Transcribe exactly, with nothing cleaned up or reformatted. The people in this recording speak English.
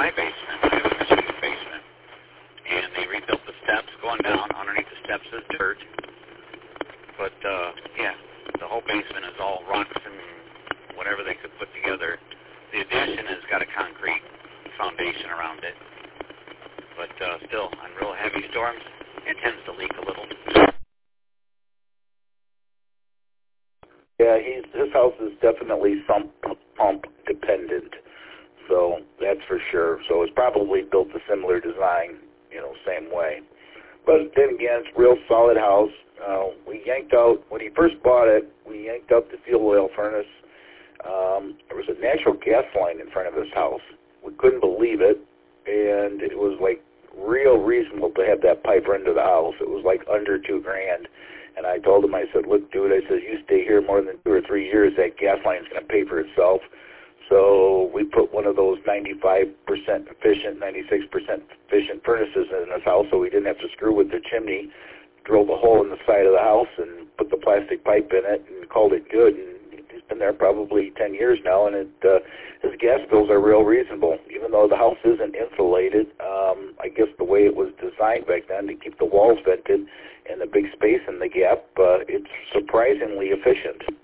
my basement, I have a machine basement, and they rebuilt the steps going down. Underneath the steps is dirt. But, uh, yeah, the whole basement is all rocks and whatever they could put together. The addition has got a concrete foundation around it. But uh, still, on real heavy storms, it tends to leak a little. Yeah, he's, his house is definitely sump pump dependent, so that's for sure. So it's probably built a similar design, you know, same way. But then again, it's a real solid house. Uh, we yanked out, when he first bought it, we yanked out the fuel oil furnace. Um, there was a natural gas line in front of his house. We couldn't believe it, and it was like real reasonable to have that pipe run to the house. It was like under two grand. And I told him, I said, look, dude, I said, you stay here more than two or three years, that gas line's going to pay for itself. So we put one of those ninety-five percent efficient, ninety-six percent efficient furnaces in his house so we didn't have to screw with the chimney, drilled a hole in the side of the house and put the plastic pipe in it and called it good. And he's been there probably ten years now, and it, uh, his gas bills are real reasonable. Even though the house isn't insulated, um, I guess the way it was designed back then to keep the walls vented and the big space in the gap, uh, it's surprisingly efficient.